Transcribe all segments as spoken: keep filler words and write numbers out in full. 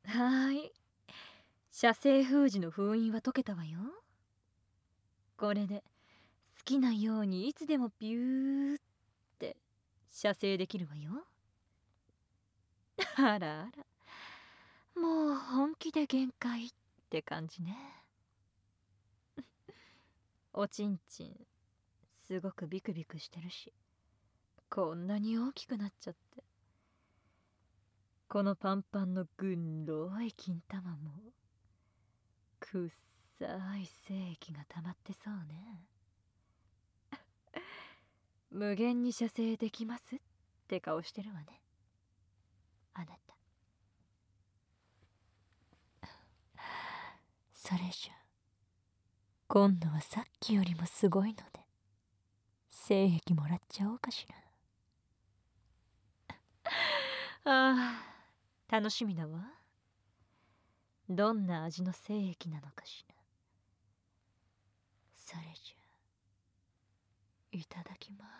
はーい。射精封じの封印は解けたわよ。これで好きなようにいつでもピューって射精できるわよ。あらあら、もう本気で限界って感じね。おちんちんすごくビクビクしてるし、こんなに大きくなっちゃって、このパンパンのぐんろい金玉もくっさい精液が溜まってそうね。無限に射精できますって顔してるわね、あなた。それじゃ今度はさっきよりもすごいので精液もらっちゃおうかしら。ああ、楽しみだわ。どんな味の精液なのかしら。それじゃいただきます。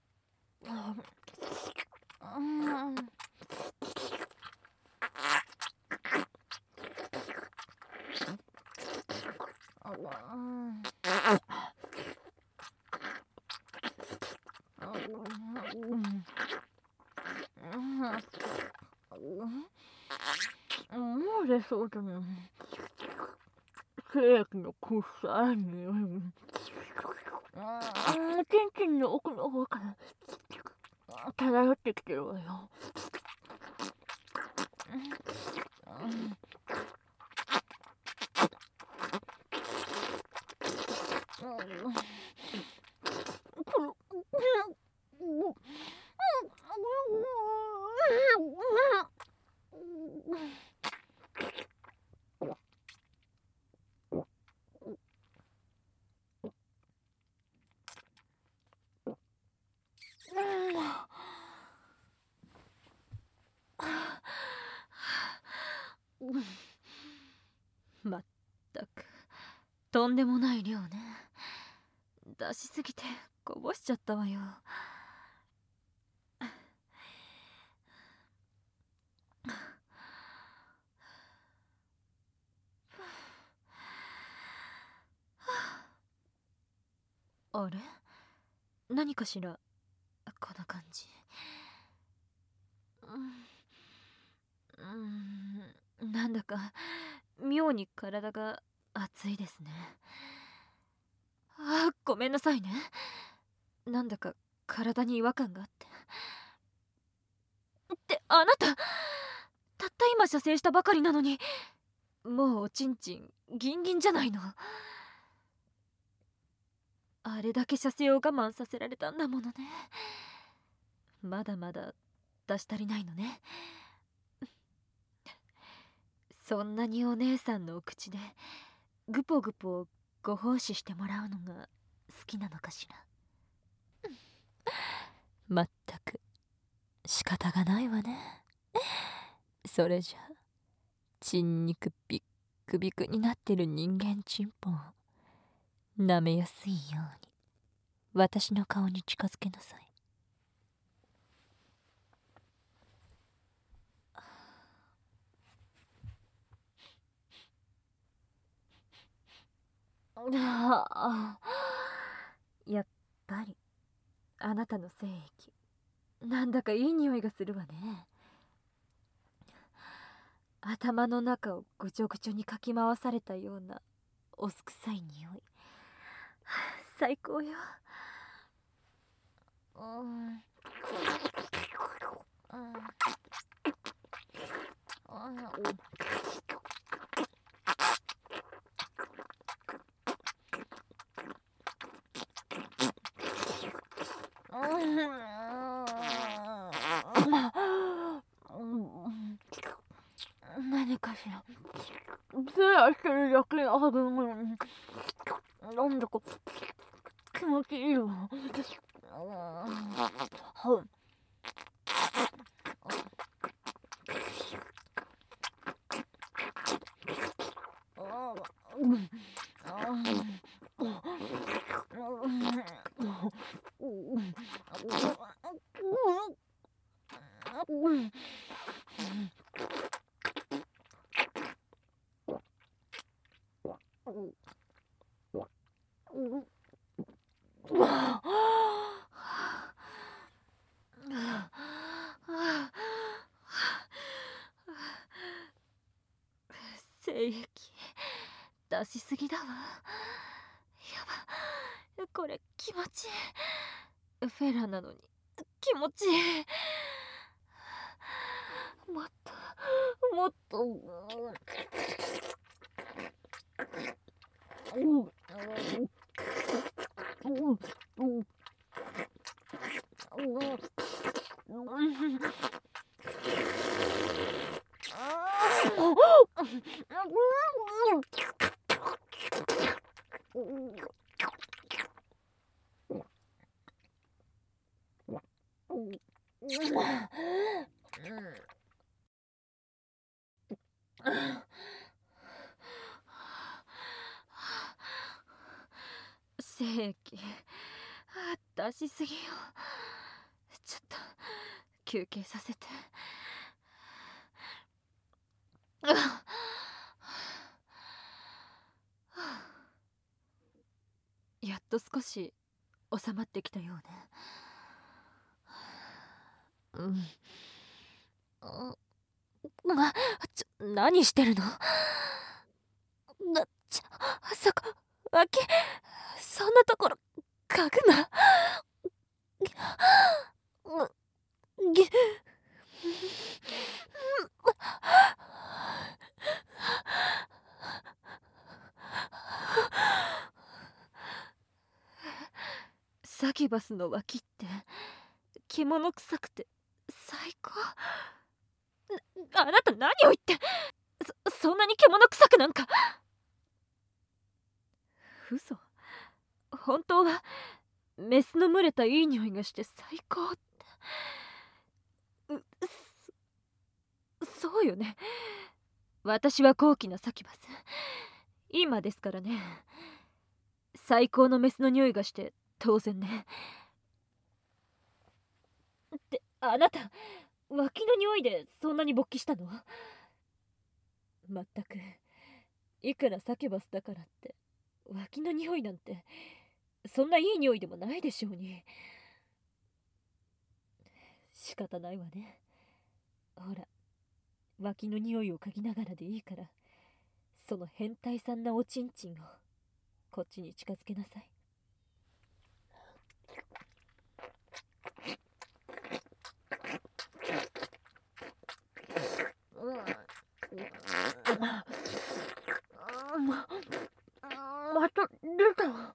うん、もう出そうだね。精液の臭い匂い。うん、チンチンの奥の方から漂ってきてるわよ。まったくとんでもない量ね。出しすぎてこぼしちゃったわよ。あれ、何かしらこんな感じ。うん、なんだか妙に体が熱いですね。あ、ごめんなさいね。なんだか体に違和感があって。ってあなた、たった今射精したばかりなのにもうおちんちんギンギンじゃないの。あれだけ射精を我慢させられたんだものね。まだまだ出し足りないのね。そんなにお姉さんのお口でグポグポご奉仕してもらうのが好きなのかしら。まったく仕方がないわね。それじゃちん肉ビックビクになってる人間チンポを舐めやすいように私の顔に近づけなさい。やっぱりあなたの精液なんだかいい匂いがするわね。頭の中をぐちょぐちょにかき回されたようなおすくさい匂い。最高よ。うん、うん、何かしら手足してるだけのはずなのになんだか気持ちいいわ。 精液出しすぎだわ。やば、これ気持ちいい。フェラなのに気持ちいい。もっともっと。うん精液出しすぎよ。ちょっと休憩させて。やっと少し収まってきたようね。うん。ま、ちょ、何してるの？な、ちょ、そこ、脇、そんなところ、嗅ぐな。ぎ、サキバスの脇って獣臭くて最高。な、あなた何を言って、そ、そんなに獣臭くなんか。嘘。本当はメスの蒸れたいい匂いがして最高って。う、そ、そうよね。私は高貴なサキバス、今ですからね。最高のメスの匂いがして当然ね。ってあなた、脇の匂いでそんなに勃起したの？まったく、いくらサキュバスだからって脇の匂いなんてそんないい匂いでもないでしょうに。仕方ないわね。ほら、脇の匂いを嗅ぎながらでいいから、その変態さんなおちんちんをこっちに近づけなさい。また出た。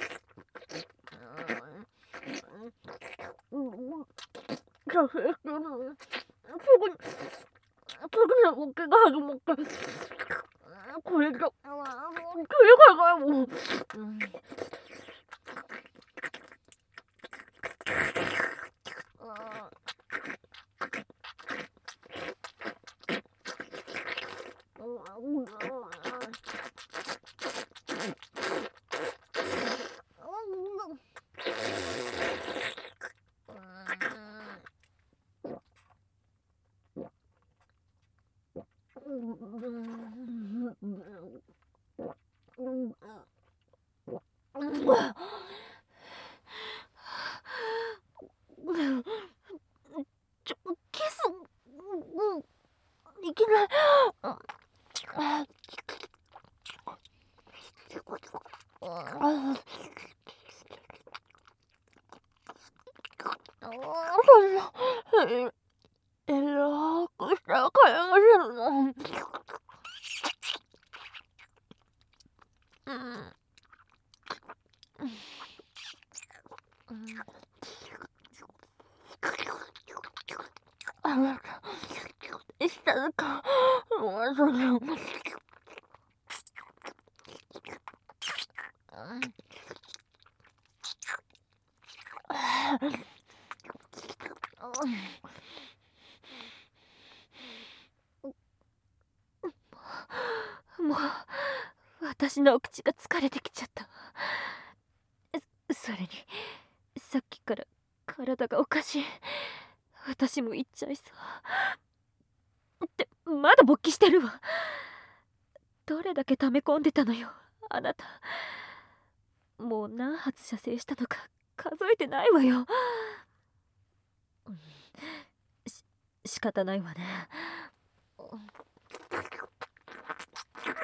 さすがすぐにすぐに動きが始まって、これじゃ切り替えがもう。ちょ、キス、いけない。そんなえらくしたら買えませんの。うんあなた、したのか。もうそれを。もう私のお口が疲れてきちゃった。それにさっきから体がおかしい。私も行っちゃいそうってまだ勃起してるわ。どれだけ溜め込んでたのよあなた。もう何発射精したのか数えてないわよ。し仕方ないわね。